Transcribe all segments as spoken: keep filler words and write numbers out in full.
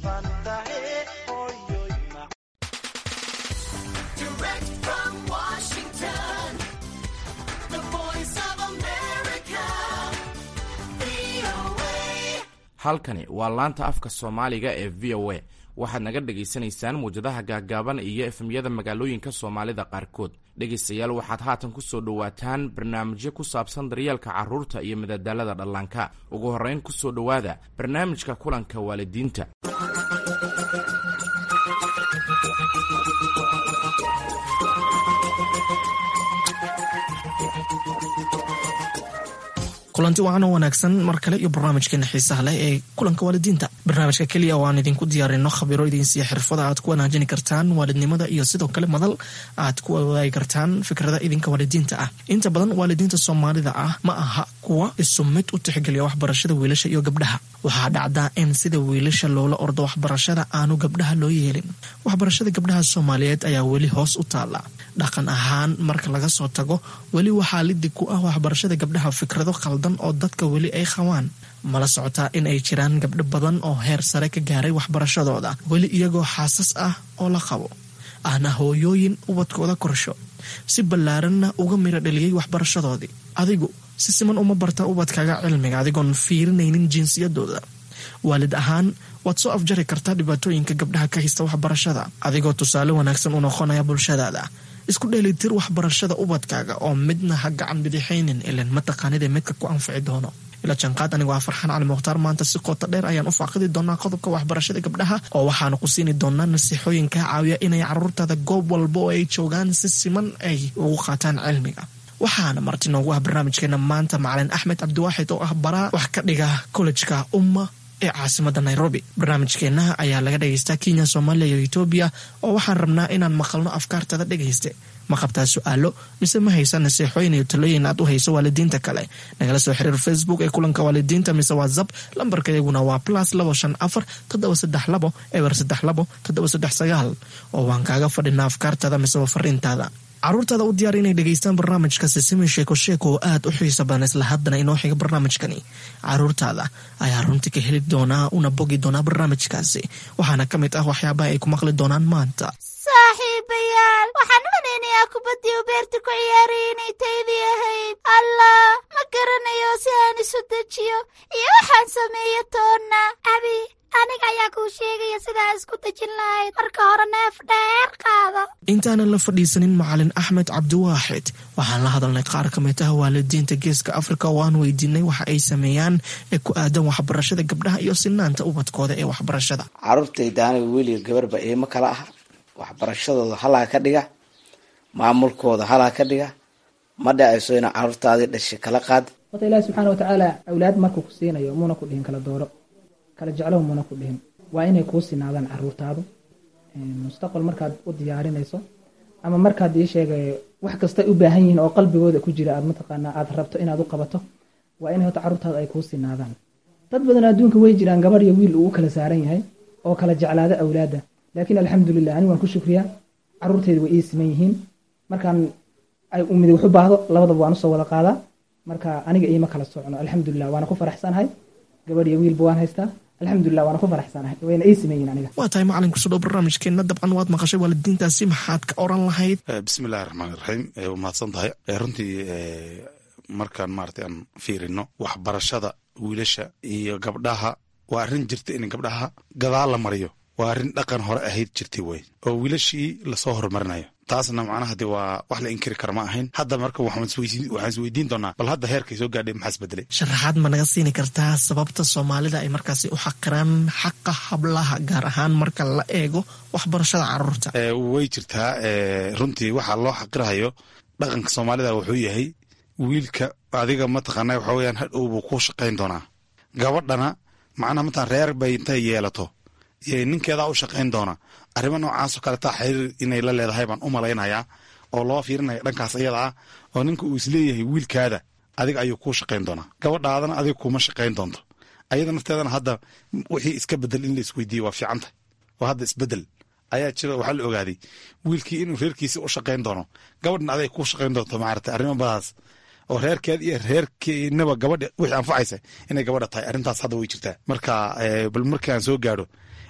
halkani waa laanta afka Soomaaliga ee V O A. waxaad naga dhageysanaysaan muujadaha gaagaaban iyo efemyada magaalooyinka Soomaalida qaarkood. dhegeystayaal, waxaad haatan ku soo dhawaataan barnaamijyo ku saabsan daryeelka carruurta iyo madadaalada dhallaanka. ugu horreyn ku soo dhawaada barnaamijka kulanka waalidiinta. kulanti waxaana wanaagsan mar kale iyo barnaamijkeena xiisaha leh ee kulanka waalidiinta. barnaamijka keliya waan idinku diyaarino khabiro idin siiya xirfada aad ku wanaajini kartaan waalidnimada iyo sidoo kale madal aad ku wadaagi kartaan fikrada idinka waalidiinta ah. inta badan waalidiinta Soomaalida ah ma aha kuwa isu mid u tixgeliya waxbarashada wiilasha iyo gabdhaha. waxaa dhacdaa in sida wiilasha loola ordo waxbarashada aanu gabdhaha loo yeelin. waxbarashada gabdhaha Soomaaliyeed ayaa weli hoos u taala. dhaqan ahaan marka laga soo tago, weli waxaa liddi ku ah waxbarashada gabdhaha fikrado qaldan oo dadka weli ay qabaan. mala socotaa in ay jiraan gabdho badan oo heer sare ka gaaray waxbarashadooda, weli iyagoo xaasas ah oo la qabo, ahna hooyooyin ubadkooda korsho, si ballaaranna uga miro dhaliyay waxbarashadoodii. adigu si siman uma bartaa ubadkaaga cilmiga adigoon fiirinaynin jinsiyadooda. waalid ahaan waad soo afjari kartaa dhibaatooyinka gabdhaha ka haysta waxbarashada adigoo tusaale wanaagsan u noqonaya bulshadaada. isku dheelitir waxbarashada ubadkaaga oo midna ha gacan bidixaynin, ilan mataqaanida midka ku anfici doono. ila janqaad anigoo ah Farxaan Cali Mukhtaar. maanta si qoto dheer ayaan u faaqidi doonaa qodobka waxbarashada gabdhaha, oo waxaanu ku siini doonaa nasiixooyin ka caawiya inay carruurtaada goob walba oo ay joogaan si siman ay ugu qaataan cilmiga. waxaana marti noogu ah barnaamijkeena maanta macalin Axmed Cabdiwaaxid oo ah baraa wax ka dhiga kollejka Umma ee caasimada Nairobi. barnaamijkeena ayaa laga dhageystaa Kenya, Soomaaliya iyo Ethiopia, oo waxaan rabnaa inaan maqalno afkaartada dhageyste. ma qabtaa su'aalo mise ma haysan nasiixooyin iyo talooyin aad u hayso waalidiinta kale? nagala soo xiriir Facebook ee kulanka waalidiinta mise WhatsApp. lambarka iyaguna waa plus labo shan afar toddoba saddex labo eber saddex labo toddoba saddex sagaal, oo waan kaaga fadhinaa afkaartada mise fariintaada. carruurtaada u diyaar inay dhegaystaan barnaamijka Sisimi Sheeko Sheeko oo aad u xiiso badan. isla haddana inoo xiga barnaamijkani, carruurtaada ayaa runtii ka heli doonaa una bogi doonaa barnaamijkaasi. waxaana ka mid ah waxyaabaha ay ku maqli doonaan maanta. saaxiibayaal, waxaan umanaynaya kubaddii u beerta ku ciyaarayay inay taydii ahayd. allah, ma garanayo si aan isu dejiyo iyo waxaan sameeyo toonna. abi, aniga ayaa kuu sheegaya sidaa isku dejin lahayd. marka hore neef dheer qaada. intaanan la fadhiisanin macalin Axmed Cabdiwaaxid, waxaan la hadalnay qaar ka mid ah waalidiinta Geeska Afrika oo aan weydiinay waxa ay sameeyaan ee ku aadan waxbarashada gabdhaha iyo sinaanta ubadkooda ee waxbarashada. carruurtayda aniga weliga gabarba iima kala ah. waxbarashadooda halaa ka dhiga, maamulkooda halaa ka dhiga. ma dhacayso ina carruurtaadii dhashay kala qaad. wata ilaahi subxaana watacaala awlaad markuu ku siinayo muuna ku dhihin kala dooro, kala jeclow muuna ku dhihin. waa inay kuu sinaadaan carruurtaadu mustaqbal markaad u diyaarinayso, ama markaad ii sheegay wax kasta u baahan yihiin oo qalbigooda ku jira aad mataqaanaa aad rabto inaad u qabato, waa inay hota carruurtaadu ay kuu sinaadaan. dad badan adduunka way jiraan gabar iyo wiil uu kala saaran yahay oo kala jeclaada awlaada, laakiin alxamdulilah anigu waan ku shukriyaa, carruurtayda way ii siman yihiin. markaan ay umida wax u baahdo labadaba waan usoo wada qaadaa. marka aniga iima kala socno, alxamdulilah waana ku faraxsanahay. gabadh iyo wiilba waan haystaa, alxamdulilah waana ku faraxsanahay, wayna ii siman yihiin aniga. waa tahay macalin kusoo dhow barnaamijkeena. dabcan waad maqashay waalidiintaasi, maxaad ka oran lahayd? bismillahi raxmaani raxiim. waa mahadsan tahay. runtii markaan maaragtay aan fiirino waxbarashada wiilasha iyo gabdhaha, waa arrin jirta in gabdhaha gadaal la mariyo. waa arrin dhaqan hore ahayd jirtay wey, oo wiilashii lasoo horumarinayo. taasna macnaha de waa wax la inkiri kara ma ahayn. hadda marka waxaan isweydiin doonaa, bal hadda heerkay soo gaadhay maxaa isbedelay? sharaxaad ma naga siini kartaa sababta Soomaalida ay markaasi u xaqiraan xaqa hablaha, gaar ahaan marka la eego waxbarashada carruurta? way jirtaa. runtii waxaa loo xaqirahayo dhaqanka Soomaalida wuxuu yahay wiilka adiga mataqaana waxa weyaan hadhow buu ku shaqayn doonaa. gabadhana macnaha mataan reer bay intay yeelato iyo ninkeedaa u shaqayn doona. arrimo noocaasoo kaletaa xiriir inay la leedahay baan u malaynayaa, oo loo fiirinaya dhankaas iyada ah, oo ninka uu isleeyahay wiilkaada adiga ayuu kuu shaqayn doonaa, gabadhaadana adiga kuma shaqayn doonto. ayada nafteedana hadda wixii iska bedel in la isweydiiye waa fiican tahay, oo hadda isbedel ayaa jira. waxaa la ogaaday wiilkii inuu reerkiisi u shaqayn doono, gabadhna aday kuu shaqayn doonto. maarata arrimo badaas oo reerkeed iyo reerkeenaba gabadha wixii anfacaysa inay gabadha tahay, arrintaas hadda way jirtaa. marka bal markaan soo gaadho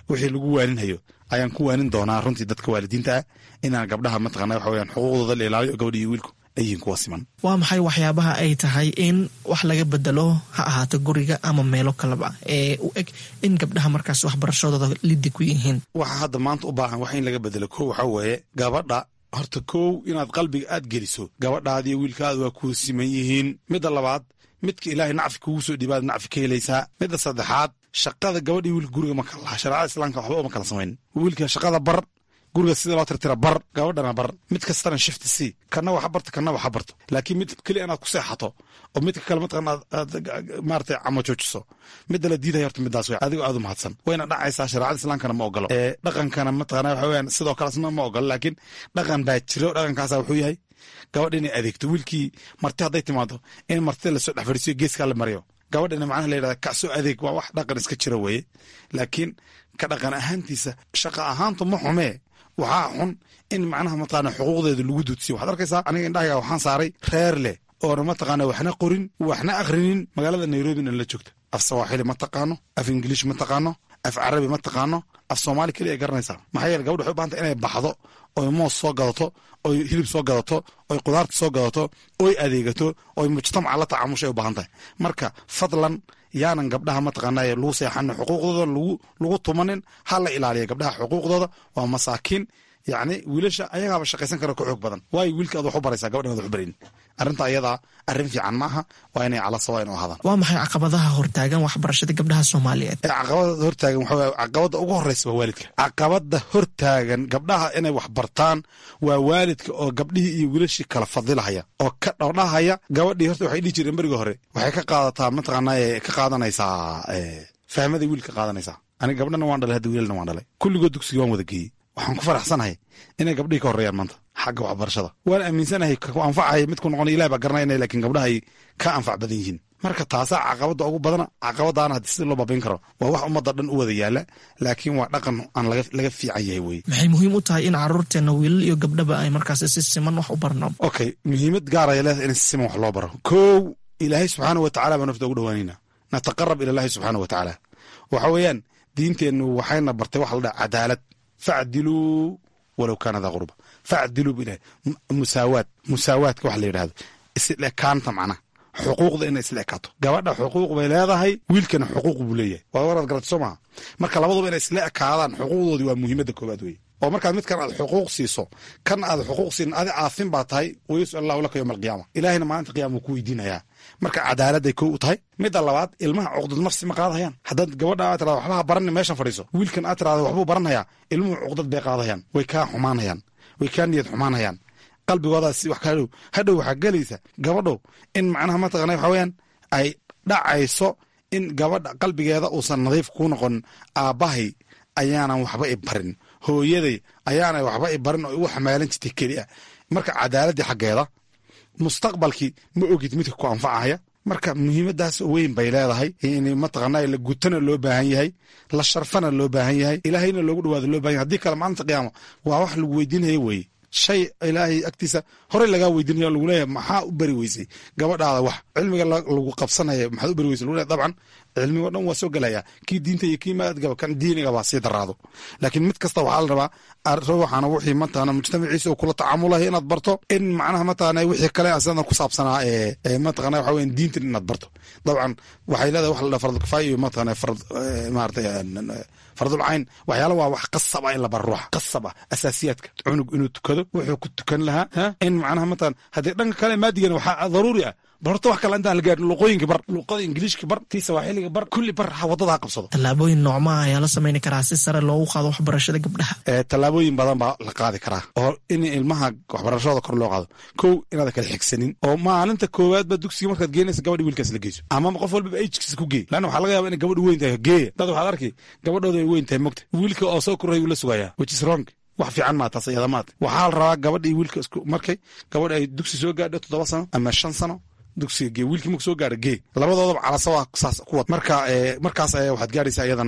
wixii lagu waaninhayo ayaan ku waanin doonaa runtii dadka waalidiinta ah inaan gabdhaha mataqaana waxa weyaan xuquuqdooda la ilaaliyo gabadha iyo wiilku ay yihiin kuwa siman. waa maxay waxyaabaha ay tahay in wax laga bedelo ha ahaato guriga ama meelo kaleba ee u eg in gabdhaha markaas waxbarashadooda liddi ku yihiin? waxa hadda maanta u baahan wax in laga bedelo kow waxaa weeye gabadha horta kow inaad qalbiga aad geliso gabadhaada iyo wiilkaada waa kuu siman yihiin. midda labaad midka ilaahay nacfi kugu soo dhiibaad nacfi ka helaysaa. midda saddexaad shaqada gabadha iyo wiilka guriga ma kala laha. shareecada islaamka waxba uma kala samayn. wiilka shaqada bar, guriga sida loo tirtira bar, gabadhana bar. mid kastana shifti sii, kana waxa barto kana waxa barto. laakiin mid keliya inaad ku seexato oo midka kale mataqana aad maaragtay camo joojiso midda la diidaya horta middaas wey adigoo aad u mahadsan wayna dhacaysaa. shareecada islaamkana ma ogolo ee dhaqankana mataqana waxa weyaan sidoo kalesna ma ogolo. laakiin dhaqan baa jiro, dhaqankaasa wuxuu yahay gabadha inay adeegto. wiilkii marti hadday timaado in martida lasoo dhex fadhiisiyo geeskaa la mariyo. gabadhina macnaha la yidhahda kacsoo adeeg waa wax dhaqan iska jira weeye. laakiin ka dhaqan ahaantiisa shaqa ahaantu ma xumee, waxaa xun in macnaha mataqaana xuquuqdeeda lagu duudsiyo. waxaad arkaysaa aniga indhahayga waxaan saaray reer leh oona mataqaana waxna qorin waxna akhrinin magaalada nairobina la joogta. af sawaaxili ma taqaano, af ingiliish ma taqaano, af carabi ma taqaano, af soomaali keliya ay garanaysaa. maxaa yeele gabadha waxay u bahantay inay baxdo oy moos soo gadato, oy hilib soo gadato, oy qudaarta soo gadato, oy adeegato, oy mujtamaca la tacaamushay u baahan tahay. marka fadlan yaanan gabdhaha mataqaanaa lagu seexanin, xuquuqdooda lagu tumanin, ha la ilaaliya gabdhaha xuquuqdooda. waa masaakiin yacni wiilasha ayagaaba shaqaysan kara ka xoog badan. waayo wiilka ad wax u baraysaa gabadhan ad wax u barayn. arrinta ayadaa arrin fiican ma aha, waa inay cala sawa in u ahaadaan. waa maxay caqabadaha hortaagan waxbarashada gabdhaha soomaaliyeed? caqabada hortaagan waxaa caqabada ugu horreysa waa waalidka. caqabada hortaagan gabdhaha inay wax bartaan waa waalidka oo gabdhihii iyo wiilashii kala fadilahaya oo ka dhowdhahaya. gabadhii horta waxay dhihi jireen beriga hore waxay ka qaadataa mataqaanaa ka qaadanaysaa fahmaday wiilka qaadanaysaa. aniga gabdhana waan dhalay hadda wiilalna waan dhalay, kulligood dugsiga waan wada geeyey. waxaan ku faraxsanahay inay gabdhihii ka horreeyaan maanta xagga waxbarashada. waan aaminsanahay ku anfacaya midku noqon ilaah baa garanayna, laakiin gabdhaha ay ka anfac badan yihiin. marka taasaa caqabada ugu badana. caqabadaana haddii sida loo baabayn karo waa wax ummadda dhan u wada yaala, laakiin waa dhaqan aan laga fiican yahay weye. maxay muhiim u tahay in caruurteenna wiilal iyo gabdhaba ay markaas si siman wax u barno? okay, muhiimad gaaraya leedahay in si siman wax loo baro. kow ilaahay subxaana wa tacala baa nafta ugu dhawaanayna, nataqarab ila llahi subxaana wa tacaala. waxa weeyaan diinteennu waxayna bartay waxa la dhaha cadaalad. facdiluu walow kaana daa qurba. facdiluu bu ilahay musaawaad. musaawaadka wax la yidhahdo isla ekaanta macnaha xuquuqda inay isla ekaato. gabadha xuquuq bay leedahay, wiilkana xuquuq buu leeyahay. waa waraad garata soo maha. marka labaduba inay isla ekaadaan xuquuqdoodii waa muhiimadda koobaad weye. oo markaad midkan aad xuquuq siiso kan aad xuquuq siin adi caafin baa tahay, wayusal allahu laka yowma alqiyaama. ilaahina maalinta qiyama wuu ku weydiinayaa. marka cadaaladday kow u tahay. midda labaad ilmaha cuqdad nafsi ma qaadahayaan. haddaad gabadha aad tirahdo waxbaha baranni meeshan fadhiiso, wiilkan aad tirahdo waxbuu baranhayaa, ilmuhu cuqdad bay qaadahayaan, way kaa xumaanhayaan, way kaa niyad xumaanhayaan. qalbigoodaas wax ka hadhow hadhow waxaa gelaysa gabadhow in macnaha mataqana waxa weyaan ay dhacayso in gabadha qalbigeeda uusan nadiif kuu noqonin. aabbahay ayaanan waxba i barin, hooyaday ayaana waxba i barin oo igu xamaalan jirtay keliya. marka cadaaladii xaggeeda mustaqbalkii ma ogid midka ku anfacahaya. marka muhiimadaas weyn bay leedahay in mataqaana la gutana loo baahan yahay, la sharfana loo baahan yahay, ilaahayna loogu dhawaado loo baahan yahay. haddii kale maalinta qiyaama waa wax lagu weydiinaya weye. shay ilaahay agtiisa horey lagaa weydiinaya lagu leeyahay maxaa u bari weysay gabadhaada wax cilmiga lagu qabsanaya maxaad u bari weysay lagu leeyahay. dabcan cilmigo dhan waa soo gelaya, kii diinta iyo kii maadgaba kan diiniga baa sii daraado. laakiin mid kasta waxaa la rabaa ruuxana wixii mataqana mujtamaciisa oo kula tacaamulahay inaad barto, in macnaha mataqana wixii kale asana ku saabsanaa ee mataqana waxa weyn diinta inaad barto. dabcan waxay leedahay wax la dhaha fardul kifaaya iyo mataqana fard maartay fardul cayn. waxyaala waa wax qasab ah in la baro ruuxa, qasab ah asaasiyaadka. cunug inuu tukado wuxuu ku tukan lahaa, in macnaha mataqana haddii dhanka kale maadigana waxaa daruuri ah barto wax kale intaan la gaarin. luqooyinka bar, luqada ingiliishka bar, tii sawaaxiliga bar, kulli bar wadada ha qabsado. tallaabooyin noocmaa ayaa la samayn karaa si sare loogu qaado waxbarashada gabdhaha? tallaabooyin badan baa la qaadi karaa oo in ilmaha waxbarashadooda kor loo qaado. kow inaada kala xigsanin oo maalinta koowaadba dugsiga markaad geenaysa gabadhi wiilkaas la geyso, ama qof walbaba ajkiisa ku geey. laanna waxaa laga yaaba inay gabadhu weyn tahay geeya. dad waxaad arki gabadhooda ay weyn tahay mogta, wiilka oo soo korray uu la sugayaa, which is wrong. wax fiican maa taas iyada maad. waxaa la rabaa gabadha iyo wiilka isku markay gabadha ay dugsi soo gaadho toddoba sano ama shan sano dugsiga gee, wiilkii marku soo gaadho gee, labadoodaba calasawa saas kuwad. marka markaas ayaa waxaad gaadhaysaa iyadana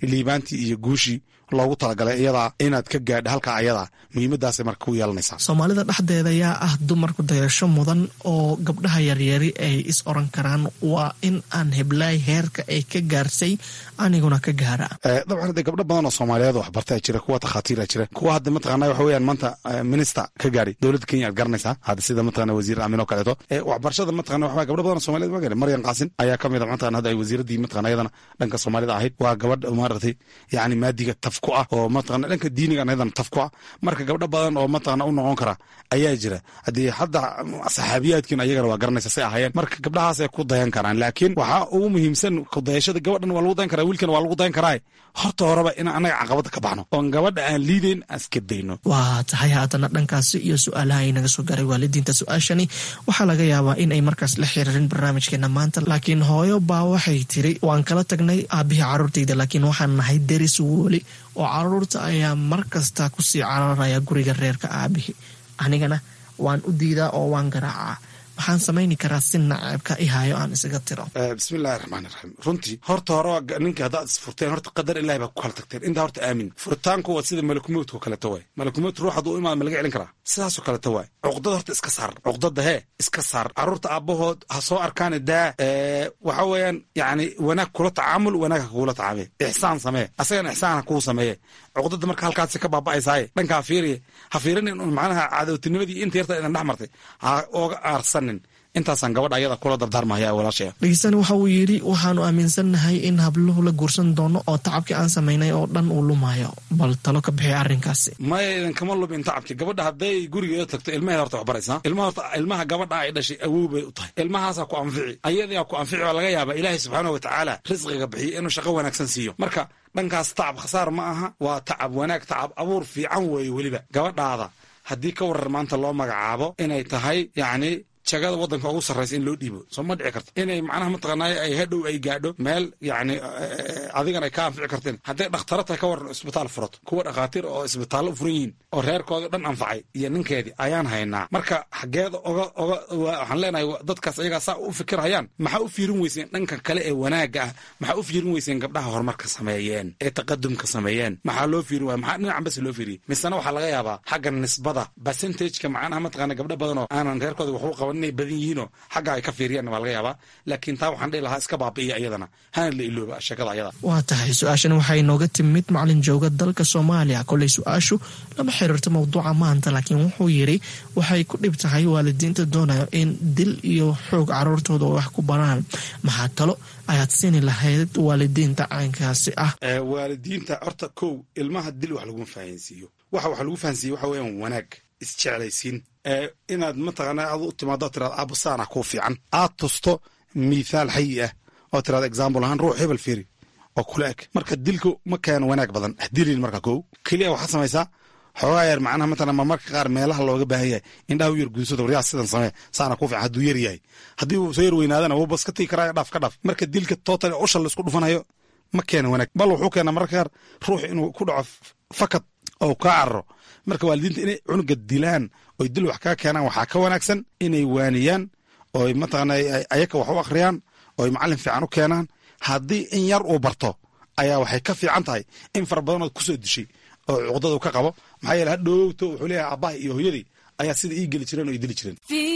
liibaantii iyo guushii loogu talagalay iyadaa inaad ka gaadho halka ayadaa muhiimadaasay marka ku yeelanaysaa. soomaalida dhexdeeda ayaa ah dumarku dayasho mudan oo gabdhaha yaryari ay is oran karaan waa in aan heblaay heerka ay ka gaarsay aniguna ka gaara. dabcan hadee gabdho badan oo soomaaliyeed wax barta jira, kuwa takhaatiira jira, kuwa hadda mataqaana waxa weeyaan maanta minister ka gaari dowladda Kenya aad garanaysaa hadda sida mataqaana wasiir Aamin oo kaleeto waxbarashada mataqaana waxa gabdho badan oo soomaaliyeed ma gaari. Maryan Qaasin ayaa ka mid ah mataqaana hadda ay wasiiradii mataqaana iyadana dhanka Soomaalida ahayd, waa gabadh maartay yani maadiga taf ku ah oo mataqaana dhanka diiniga iyadana taf ku ah. marka gabdho badan oo mataqaana u noqon kara ayaa jira. hadii hadda saxaabiyaadkiin ayagana waa garanaysaa say ahaayeen, marka gabdhahaas ay ku dayan karaan. laakiin waxaa ugu muhiimsan ku dayashada gabadhan waa lagu dayan karaa, wiilkana waa lagu dayan karaa. horta horeba in anaga caqabada ka baxno oon gabadha aan liideyn aska dayno. waa tahay haddana dhankaasi iyo su-aalaha ay naga soo gaaray waalidiinta. su-aashani waxaa laga yaabaa in ay markaas la xiriirin barnaamijkeena maanta, laakiin hooyo baa waxay tiri waan kala tagnay aabihii carruurtayda laakiin waxaan nahay deris weli oo carruurta ayaa mar kasta kusii cararaya guriga reerka aabihii, anigana waan u diidaa oo waan garaacaa. maxaan samayni karaa si naceebka i hayo aan isaga tiro? bismillahi raxmaani raxiim. runtii horta hore ninka haddaad isfurteen horta qadar ilahi baa ku kala tagteen. intaa horta aamin. furitaanku waa sida malakumowtka oo kaleeto waay. malakumowt ruux hadduu imaado ma laga celin karaa? sidaasoo kaleeto waay. cuqdada horta iska saar, cuqdada hee iska saar. carruurta aabbahood ha soo arkaan daa waxa weeyaan yani wanaag kula tacaamul, wanaag ha kugula tacaamee, ixsaan samee, asagana ixsaan ha kuu sameeye. cuqdada marka halkaasi ka baaba'aysaaye dhankaa fiiriye ha fiirinin macnaha cadowtinimadii inta yarta idan dhex martay ha ooga aarsanin. intaasaan gabadha ayada kula dardaarmahaya walaashaya. dhegeystaani waxa uu yidhi waxaanu aaminsannahay in habluhu la guursan doono oo tacabkii aan samaynay oo dhan uu lumayo, bal talo ka bixiya arrinkaasi. maya idinkama lumin tacabkii. gabadha hadday gurigeeda tagto ilmaheeda horta wax baraysaa. ilmaha horta ilmaha gabadha ay dhashay awow bay u tahay. ilmahaasaa ku anfici, ayadaa ku anfici baa laga yaabaa ilaahay subxaanahu watacaala risqiga bixiyo inuu shaqo wanaagsan siiyo. marka dhankaas tacab khasaar ma aha, waa tacab wanaag, tacab abuur fiican weeye. weliba gabadhaada haddii ka warar maanta loo magacaabo inay tahay yacni jagada waddanka ugu sarraysa in loo dhiibo, soo ma dhici karto inay macnaha mataqaanaa ay hadhow ay gaadho meel yacni adigana ay ka anfici karteen. hadday dhakhtaro tahay ka waran isbitaal furato, kuwa dhakhaatiir oo isbitaallo u furan yihiin oo reerkooda dhan anfacay iyo ninkeedii ayaan haynaa. marka xaggeeda oga oga waxaan leenahay dadkaas ayagaa saa u fikirhayaan, maxaa u fiirin weyseen dhanka kale ee wanaagga ah? maxaa u fiirin weyseen gabdhaha horumarka sameeyeen ee taqadumka sameeyeen? maxaa loo fiirin waaya? maxaa dhinacan bas loo fiiriyey? misena waxaa laga yaabaa xagga nisbada percentageka macnaha mataqaana gabdho badan oo aanan reerkooda waxu qaban inay badan yihiinoo xagga ay ka fiiriyaan waa laga yaabaa. laakiin taa waxaan dhihi lahaa iska baabi'iya iyadana, hana la ilooba sheekada ayada. waa tahay su-aashan waxay inooga timid macalin jooga dalka Soomaaliya. koley su-aashu lama xiriirto mawduuca maanta, laakiin wuxuu yidhi waxay ku dhib tahay waalidiinta doonayo in dil iyo xoog carruurtooda wax ku baraan. maxaa talo ayaad siini lahayd waalidiinta caynkaasi ah? waalidiinta horta kow ilmaha dil wax laguma fahansiiyo. waxa wax lagu fahansiiyo waxa weeyaan wanaag, isjeclaysiin, inaad mataqaana aad u timaado tiraad aabusaana kuu fiican, aad tusto mithaal xayi ah oo tiraad example ahaan ruux hebel fiiri oo kula eg. marka dilku ma keeno wanaag badan, dilin marka kow keliya waxaad samaysaa xoogaa yar macnaha matala ma marka qaar meelaha looga baahan yahay indhaha u yar gudsado waryaa sidan samee saana kuu fiican hadduu yar yahay. haddii uu soo yar weynaadana wuu bas ka tigi karaa dhaaf ka dhaaf. marka dilka total usha laisku dhufanayo ma keeno wanaag, bal wuxuu keenaa mararka qaar ruux inuu ku dhaco fakad oo kaa cararo. marka waalidiinta inay cunuga dilaan oy dil wax kaa keenaan waxaa ka wanaagsan inay waaniyaan oy mataqaana ayaka wax u akhriyaan oy macallin fiican u keenaan. haddii in yar uu barto ayaa waxay ka fiican tahay in fara badan ood kusoo dishay oo cuqdadu ka qabo. maxaa yeele hadhowto wuxuu leeyahay aabbaha iyo hooyadii ayaa sida ii geli jireen oo ii dili jireen.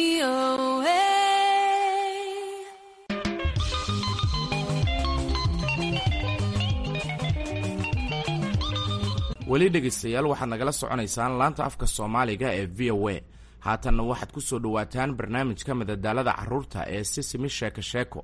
weli dhegaystayaal waxaad nagala soconaysaan laanta afka soomaaliga ee v o a. haatanna waxaad ku soo dhowaataan barnaamijka madadaalada carruurta ee sisimi sheeko sheeko.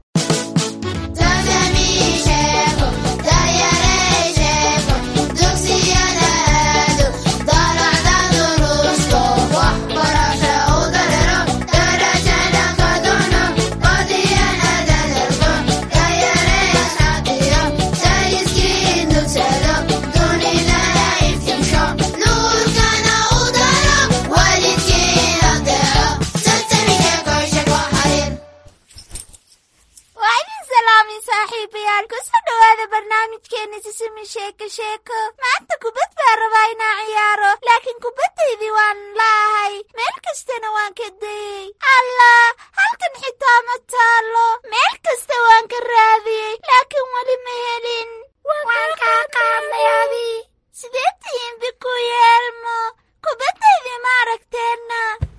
maanta kubad baa rabaa inaa ciyaaro, laakiin kubaddaydii waan laahay, meel kastana waan ka dayey. allah halkan xitaa ma taallo, meel kasta waan ka raadiyey laakiin weli ma helin. waan kaa qaadnay abi. Sidee tihiin Biku iyo Elmo? Kubaddaydii ma aragteenna?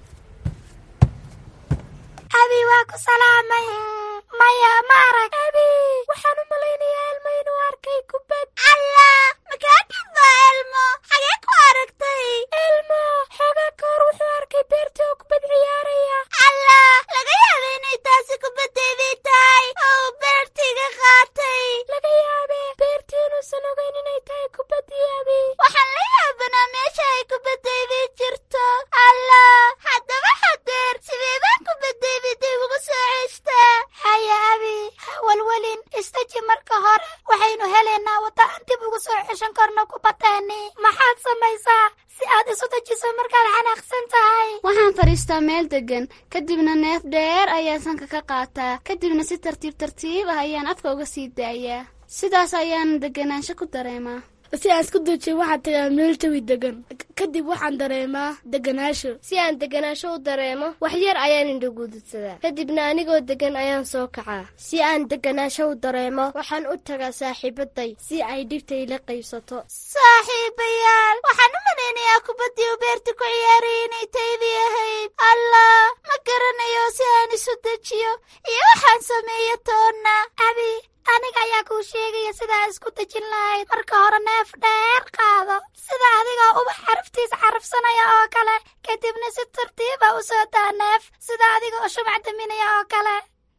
Abi waa ku salaamay. Maya ma arag. Abi waxaan u malaynayaa Elmo inuu arkay kubad. Allah makaa dhigdo Elmo. Xagee ku aragtay? Elmo xoogaa ka hor wuxuu arkay beertii oo kubad ciyaaraya. Allah laga yaaba inay taasi kubaddaydii tahay oo beertiiga qaatay. Laga yaabe beertii inuusan ogeyn inay tahay kubaddii abi. Waxaan la yaabanaa meesha ay kubaddaydii jirto. Allah haddaba hadeer sidee baan kubaddaydii dib ugu soo ceshtaa? Haya abi walwalin istaji marka hore waxaynu helaynaa wadda aan dib ugu soo ceshan karno kubaddeeni. Maxaad samaysaa si aad isu dejiso markaad xanaaqsan tahay? Waxaan fadhiistaa meel degan, kadibna neef dheer ayaan sanka ka qaataa, kadibna si tartiib tartiib ah ayaan afka uga sii daayaa. Sidaas ayaan deganaansho ku dareemaa. Si aan isku dejiyo waxaan tagaa meel jawi degan, kadib waxaan dareemaa deganaasho. Si aan deganaasho u dareemo wax yar ayaan indhaguududsadaa, kadibna anigoo degan ayaan soo kacaa. Si aan deganaasho u dareemo waxaan u tagaa saaxiibaday si ay dhibta ila qaybsato. Saaxiibayaal waxaan u malaynayaa kubaddii u beerta ku ciyaarayay inay taydii ahayd. Allah ma garanayo si aan isu dejiyo iyo waxaan sameeyo toonna. Abi aniga ayaa kuu sheegaya sidaa isku dejin lahayd. Marka hore neef dheer qaado sida adigoo ubax xaraftiisa xarafsanaya oo kale, kadibna si tartiiba u soo daa neef sida adigoo shumac daminaya oo kale.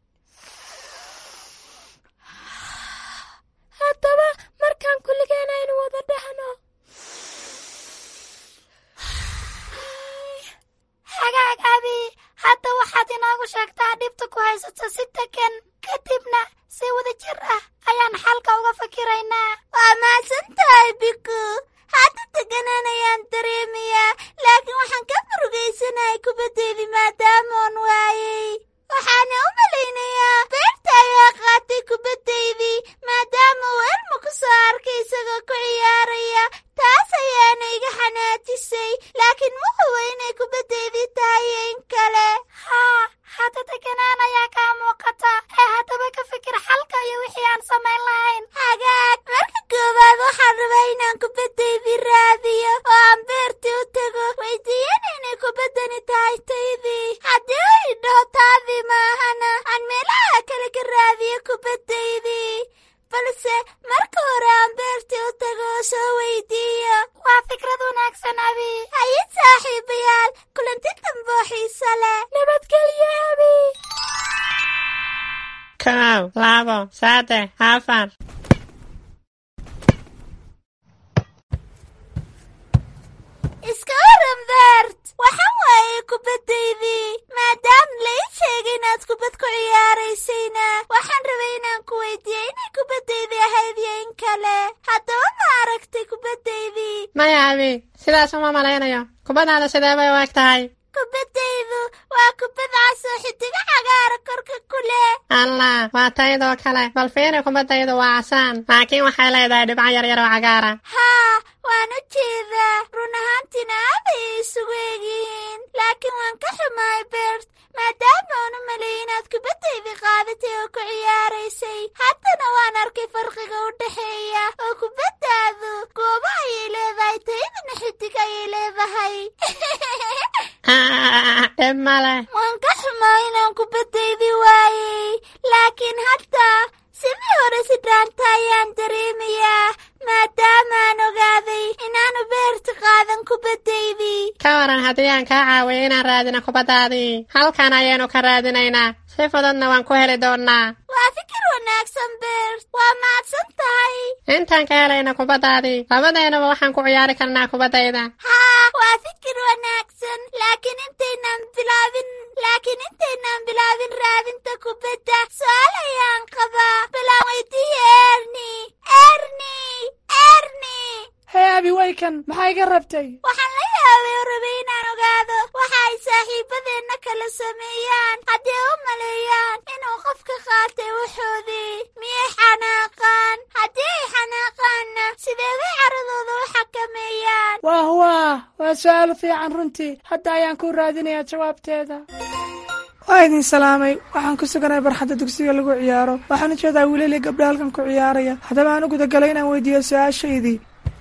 Haddaba markaan kulligeen aynu wada dhahno hagaag abi, hadda waxaad inoogu sheegtaa dhibta ku haysata si degan, kadibna si wada jir ah ayaan xalka uga fakiraynaa. Waa mahadsan tahay Biku. Hadda deganaan ayaan dareemayaa, laakiin waxaan ka murugaysanahay kubaddeydii maadaama oon waayey. Waxaana u malaynayaa beerta ayaa qaatay kubaddaydii maadaama uu Elmo ku soo arkay isagoo ku ciyaaraya. Taas ayaana iga xanaajisay, laakiin ma hubo inay kubaddaydii tahay in kale. Haa hadda deganaan ayaa kaa muuqata. Ee haddaba ka fikir xalka iyo wixii aan samayn lahayn. Hagaag marka koowaad waxaan rabaa inaan kubaddaydii raadiyo oo aan beertii u tago, weydiiyana inay kubaddani tahay taydii. Haddii uu idhaho taadii maahana aan meelaha kale ka raadiyo kubaddaydii, balse marka hore aan beertii u tago oo soo weydiiyo. Waa fikrad wanaagsan abi. Haye saaxiibayaal kulanti dambe oo xiiso leh. Nabadgelyo abi. Kow labo saddex afar. Iska waran beert, waxaan waayey kubaddaydii maadaam la ii sheegay inaad kubad ku ciyaaraysayna. Waxaan rabay inaan ku weydiiyey inay kubaddaydii ahayd iyo in kale. Haddaba ma aragtay kubaddaydii? Maya abi, sidaas uma malaynayo. Kubaddaada sidee bay u eg tahay? Kubaddaydu waa kubad cas oo xidigo cagaara korka ku leh. Allah waa taydoo kale, bal fiiri kubaddaydu waa casaan, laakiin waxay leedahay dhibco yaryar oo cagaara. Haa waan u jeedaa, run ahaantiina aad ayay isugu egyihiin, laakiin waan ka xumahay beert maadaama aan u maleeyay inaad kubaddaydii qaadatay oo ku ciyaaraysay. Haddana waan arkay farqiga u dhexeeya oo kubaddaadu goobo ayay leedahay, taydina xidig ayay leedahay. dhib male. Waan ka xumaa inaan kubaddaydii waayey, laakiin hadda sidii hore si dhaanta ayaan dareemayaa maadaama aan ogaaday inaanu beerta qaadan kubaddaydii. Ka waran haddii aan kaa caawiyo inaan raadino kubaddaadii? Halkan ayaynu ka raadinaynaa, si fududna waan ku heli doonnaa. Waa fikir wanaagsan beert, waa mahadsan tahay. Intaan ka helayna kubaddaadii labadeenaba waxaan ku ciyaari karnaa kubaddayda. Haa waa fikir wanaagsan, laakiin intaynaan bilaabin laakiin intaynaan bilaabin raadinta kubadda su'aal ayaan qabaa. Balaan weydiiye Erni. Erni Erni hee abi waykan maxaa iga rabtay? waxaan la yaabay oo rabay inaan ogaado waxa ay saaxiibadeenna kala sameeyaan haddii u maleeyaan inuu qofka qaatay waxoodii. miyay xanaaqaan? haddii ay xanaaqaanna sidee bay caradooda u xakameeyaan? waah waah waa su'aal fiican runtii, hadda ayaan ku raadinayaa jawaabteeda. waa idin salaamay. waxaan ku suganahay barxadda dugsiga lagu ciyaaro. waxaan u jeedaa wiilal iyo gabdho halkan ku ciyaaraya. haddaba aan u gudagalay inaan weydiiyo su-aashaydii.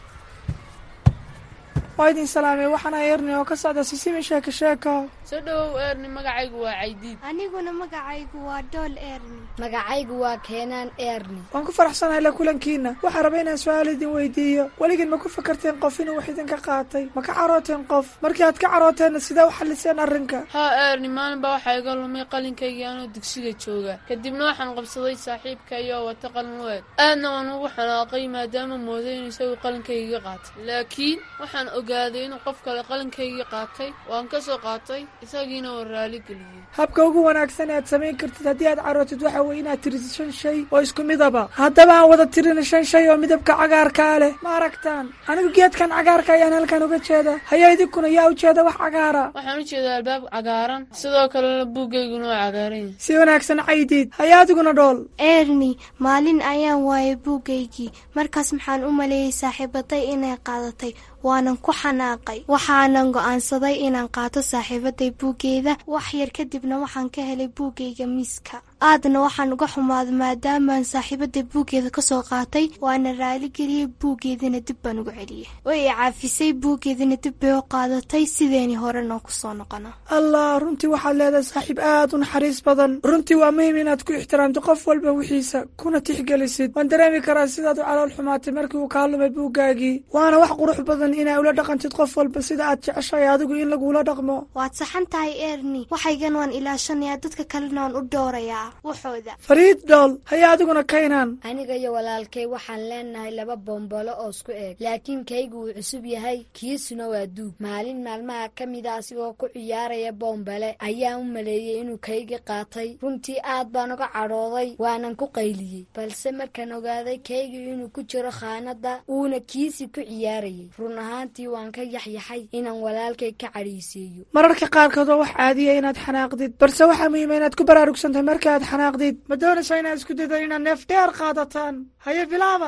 waa idin salaamay. waxaan ahay erni oo ka socda sisimi sheeko sheeko. soo dhawow erni, magacaygu waa Caydiid. aniguna magacaygu waa Dool Erni. magacaygu waa Keenaan Erni. waan ku faraxsanahay la kulankiina. waxaan rabay inaan su-aal idin weydiiyo. weligin ma ku fakarteen qof inuu wax idinka qaatay? ma ka carooteen qof? markii aad ka carooteenna sidee u xalliseen arrinka? haa erni, maalin baa waxaa iga lumay qalinkaygii anoo dugsiga jooga. kadibna waxaan qabsaday saaxiibkay oo wata qalin weed. aadna waan ugu xanaaqay maadaama mooday in isagu qalinkaygii qaatay. laakiin waxaan ogaaday inuu qof kale qalinkaygii qaatay. waan ka soo qaatay isagiina oo raali geliyey. habka ugu wanaagsan ee aad samayn kartid haddii aad carootid waxa weye inaad tirisid shan shay oo isku midaba. haddaba aan wada tirina shan shay oo midabka cagaarkaa leh. ma aragtaan? anigu geedkan cagaarka ayaan halkan uga jeeda. haya idinkuna yaa ujeeda wax cagaara? waxaan u jeedaa albaab cagaaran, sidoo kalena buuggayguna waa cagaaran. si wanaagsan Caydiid. haya adiguna Dhool. Erni, maalin ayaan waayay buuggaygii. markaas maxaan u maleeyey saaxiibaday inay qaadatay. waanan ku xanaaqay. waxaanan go'aansaday inaan qaato saaxiibaday buuggeeda. wax yar kadibna waxaan ka helay buuggayga miiska. aadna waxaan uga xumaaday maadaamaan saaxiibaday buuggeeda ka soo qaatay. waana raaligeliyey buuggeedina dib baan ugu celiyey. way i caafisay, buuggeedina dib bay u qaadatay. sideeni horena ku soo noqona. allah, runtii waxaad leedahay saaxiib aad u naxariis badan. runtii waa muhiim inaad ku ixtiraamto qof walba wixiisa kuna tixgelisid. waan dareemi karaa sidaad u calool xumaatay markii uu kaa lumay buuggaagii. waana wax qurux badan inaa ula dhaqantid qof walba sida aad jeceshahay adigu in lagula dhaqmo. waad saxan tahay Erni. waxaygan waan ilaashanayaa, dadka kalena waan u dhoorayaa waxooda. Fariid, Dhool. haya adiguna Kaynaan. aniga iyo walaalkay waxaan leenahay laba bombolo oo isku eeg, laakiin kaygu wuu cusub yahay, kiisuna waa duug. maalin maalmaha ka mida asigoo ku ciyaaraya boombale ayaan u maleeyey inuu kaygi qaatay. runtii aad baan uga cadhooday, waanan ku qayliyey. balse markaan ogaaday kaygi inuu ku jiro khaanada uuna kiisi ku ciyaarayay, run ahaantii waan ka yaxyaxay inaan walaalkay ka cadhaysiiyo. mararka qaarkood waa wax caadiya inaad xanaaqdid, balse waxaa muhiima inaad ku baraarugsantahay marka aad xanaaqdid. ma doonaysaa inaad isku daydo inaad neef dheer qaadataan? haye bilaaba.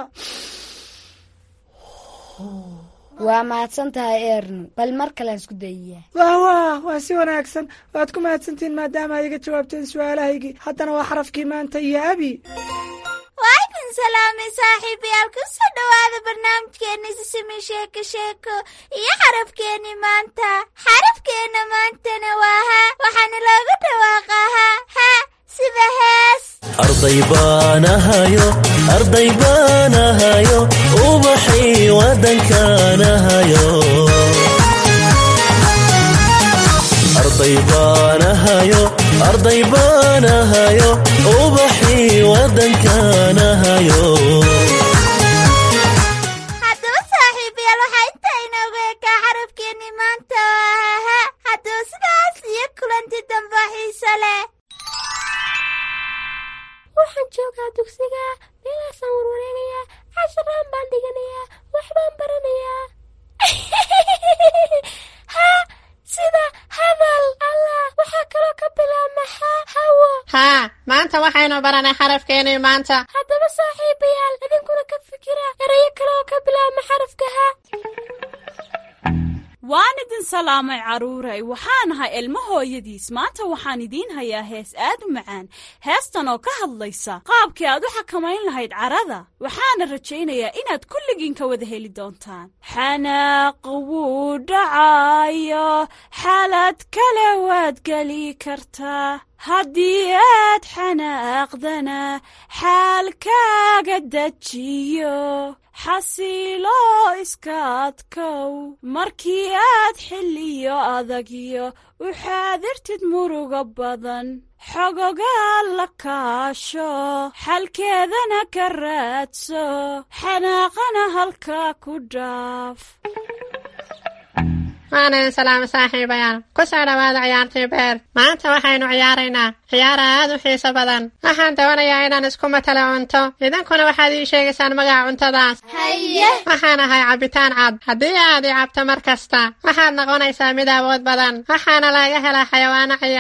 waa mahadsan tahay Erni, bal mar kalean isku dayiyaa. wah wah waa si wanaagsan. waad ku mahadsantihiin maadaama ay iga jawaabteen su-aalahaygii. haddana waa xarafkii maanta iyo abi. waa idin salaamay saaxiibayaal. ku soo dhowaada barnaamijkeeni sisimi sheeko sheeko iyo xarafkeeni maanta. xarafkeena maantana waa ha. waxaana loogu dhawaaqaa ha ha sida hees. arday baanahayo arday baanahayo ubaxii wadankaanahayo. arday baanahayo arday baanahayo ubaxii wadankaanahayo. haddaba saaxiibayaal waxaa intaa inoogu ekaa xarafkeeni maanta waa ha. haddaba sidaas iyo kulanti dambe xiiso leh. waxaan joogaa dugsiga, meelaasaan warwareegayaa, casharaan baan dhiganayaa, waxbaan baranayaa. ha sida hadal. allah, waxaa kaloo ka bilaabma ha hawo. haa, maanta waxaynu baranay xarafkeenii maanta. haddaba saaxiibayaal, idinkuna ka fikira erayo kale oo ka bilaabma xarafka ha. waan idin salaamay carruuray. waxaan ahay ilmo hooyadiis. maanta waxaan idiin hayaa hees aad u macaan. heestan oo ka hadlaysa qaabkii aad u xakamayn lahayd carada. waxaana rajaynayaa inaad kulligiin ka wada heli doontaan. xanaaq wuu dhacayo, xaalad kale waad geli kartaa. haddii aad xanaaqdana xaalkaaga dejiyo. xasiilo iska adkow markii aad xilliyo adagyo u xaadirtid muruga badan. xogogaa la kaasho, xalkeedana ka raadso, xanaaqana halkaa ku dhaaf. waana idin salaama saaxiibayaal. ku soo dhowaada ciyaartii beer. maanta waxaynu ciyaaraynaa ciyaar aad u xiiso badan. waxaan doonayaa inaan isku matalo cunto, idinkuna waxaad ii sheegaysaan magaca cuntadaas. haye. waxaan ahay cabitaan cad. haddii aad i cabto mar kasta waxaad noqonaysaa mid awood badan. waxaana laga helaa xayawaano ciya.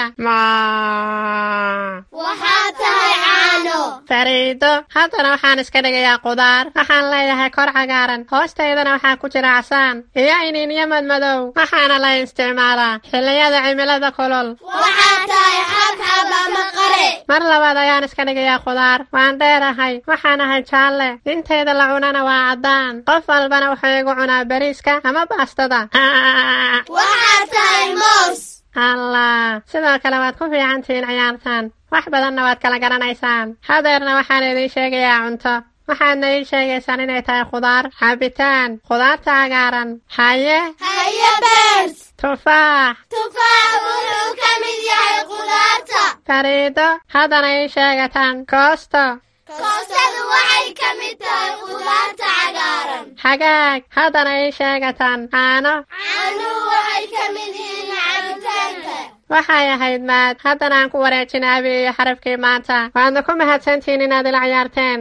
waxaad tahay caano. fariido. haddana waxaan iska dhigayaa qudaar. waxaan leeyahay kor cagaaran, hoostaydana waxaa ku jira casaan iyo iniinyo madmadow. waxaana la isticmaalaa xilliyada cimilada kulul. waxaa tahay xabxab ama qare. mar labaad ayaan iska dhigayaa khudaar. waan dheerahay, waxaan ahay jaalle. inteeda la cunana waa caddaan. qof walbana wuxuu igu cunaa bariiska ama baastada. waxaa tahay moos. allah, sidoo kale waad ku fiican tihiin ciyaartan. wax badanna waad kala garanaysaan. hadeerna waxaan idiin sheegayaa cunto. waxaadna ii sheegaysaan inay tahay khudaar. cabitaan, khudaarta cagaaran. haye haye beers. tufaax. tufaax wuxuu ka mid yahay khudaarta. fariido, haddana ii sheegataan koosto. koostadu waxay ka mid tahay khudaarta cagaaran. xagaag, haddana ii sheegataan caano. caanuhu waxay ka mid yihiin cabitaanka. waxay ahayd maad. haddana aan ku wareejina abi iyo xarafkii maanta. waadna ku mahadsantihiin inaad ila ciyaarteen.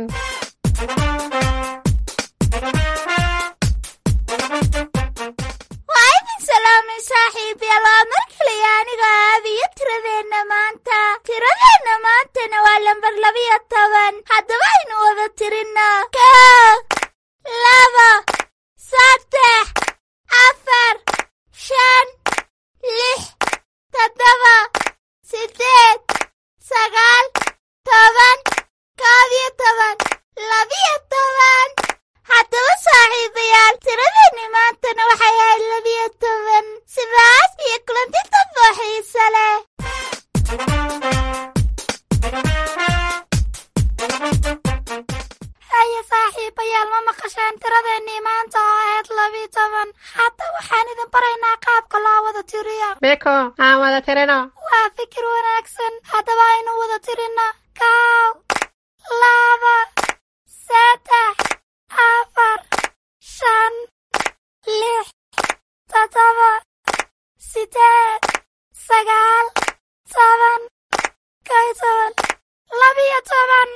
waa idin salaamay saaxiibayaal. waa mar kale aniga aabiyo tiradeenna maanta. tiradeenna maantana waa lambar labiyo toban. haddaba aynu wada tirinno. kow, laba, saddex, afar, shan, lix, toddoba, sideed, sagaal, toban, koob iyo toban, labiyo toban. haddaba saaxiibayaal, tiradeenni maantana waxay ahayd labiyo toban. sidaas iyo kulanti dambe oo xiise leh. haye saaxiibayaal, ma maqasheen tiradeenni maanta oo ahayd labiyo toban? hadda waxaan idin baraynaa qaabka loo wada tiriyo. biko, aan wada tirino. waa fikir wanaagsan. haddaba aynu wada tirino. kow, laba, saddex, afar, shan, lix, toddoba, sideed, sagaal, toban, kow iyo toban, labiyo toban.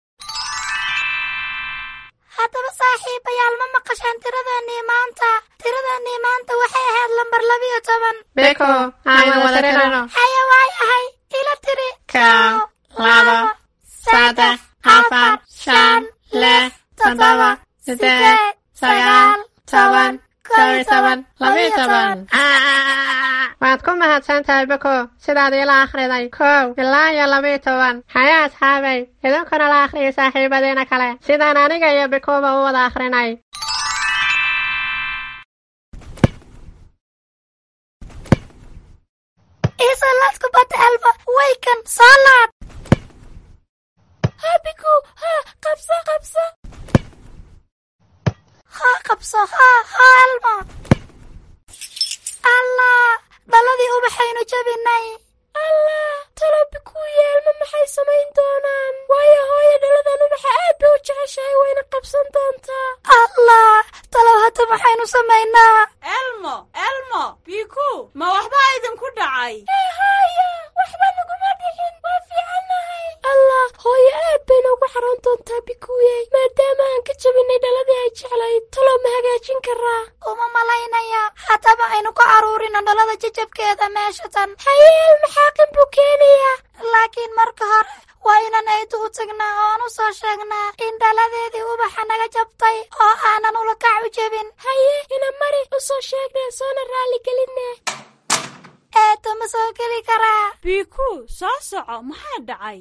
haddaba saaxiibayaal, ma maqasheen tiradeenii maanta? tiradeenii maanta waxay ahayd lambar labiyo toban. biko, aan wada tirino. haya waayahay, ila tiri. kow, laba, saddex, afar, shan, lix, toddoba, sideed, sagaal, toban, kow iyo toban, labiyo toban. waad ku mahadsan tahay biko, sidaad ila akhriday kow ilaa iyo labiyo toban. haya asxaabay, idinkuna la akhriya saaxiibadiina kale sidaan aniga iyo bikoba u wada akhrinay. isalaad kubadda elba waykan soo laad. ha biko, ha qabso qabso. ha qabso, ha ha elma. allah, dhaladii ubaxaynu jabinay. allah, talo bikuu iyo elma maxay samayn doonaan? waayo hooyo dhaladan ubaxa aad bay u jeceshahay, wayna qabsan doontaa. allah, talow hadda maxaynu samaynaa? elmo elmo biku, ma waxbaa idinku dhacay? haya, waxba naguma dhicin, waa fiicannahay. allah, hooyo aad bay noogu xaroon doontaa bikuuye, maadaama aan ka jabinay dhaladii ay jeclayd. talow ma hagaajin karaa? uma malaynaya. haddaba aynu ka aruurino dhalada jajabkeeda meesha tan. haye elma xaaqin buu keenayaa. laakiin marka hore waa inaan aydu u tagnaa oo aan u soo sheegnaa in dhaladeedii ubaxa naga jabtay oo aanan ulakac u jebin. haye ina mari u soo sheegnee, soona raalli gelinne. eedo ma soo geli karaa? biku, soo soco, maxaa dhacay?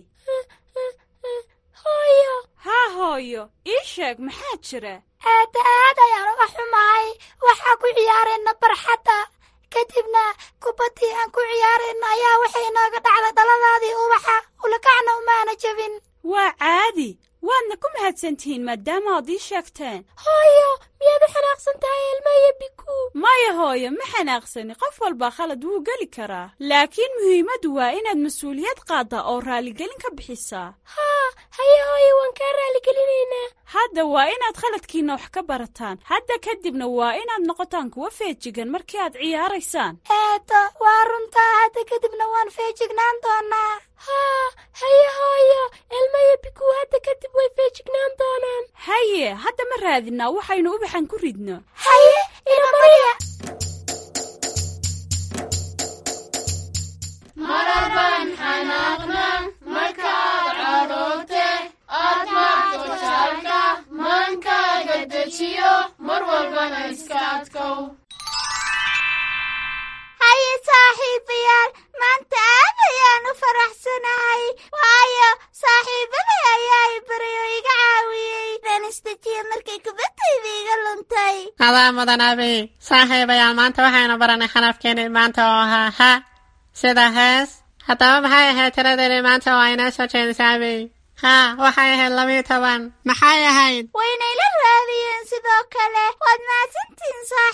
hooyo. haa hooyo, ii sheeg maxaa jira? eedda aad ayaan uga xumahay. waxaa ku ciyaarayna barxadda, kadibna kubaddii aan ku ciyaarayna ayaa waxay nooga dhacday dhaladaadii ubaxa, ulakacna umaana jebin. waa caadi, waadna ku mahadsantihiin maadaama ood ii sheegteen. hooyo, miyaad u xanaaqsan tahay elma iyo biku? maya hooyo, ma xanaaqsani. qof walba khalad wuu geli karaa, laakiin muhiimaddu waa inaad mas-uuliyad qaaddaa oo raaligelin ka bixisaa. haa, haye hooyo, waan kaa raalligelinaynaa. hadda waa inaad khaladkiinna wax ka barataan. hadda kadibna waa inaad noqotaan kuwa feejigan markii aad ciyaaraysaan. eedo, waa runtaa. hadda kadibna waan feejignaan doonaa. haa, haye hooyo, elma iyo biku hadda kadib way feejignaan doonaan. haye, hadda ma raadinaa waxaynu ubaxan ku ridno. haye, ina mariya. mararban xanaaqna markaad caroote, aad maarto jaalka maankaaga dejiyo, mar walbana iska adkow. saaxiibayaal maanta aad ayaan u faraxsanahay waayo saaxiibaday ayaa i baray oo iga caawiyey inaan isdejiyo markay kubaddayda iga luntay. adaa mudan abi. saaxiibayaal maanta waxaynu baranay xarafkeeni maanta oo ahaa ha sida hees. haddaba maxay ahayd tiradeeni maanta oo aynoo soo jeedisay abi? haa waxay ahayd labiyo toban. maxay ahayd? waynayla raadiyeen sidoo kale. waad mahadsantihiin saaxiib.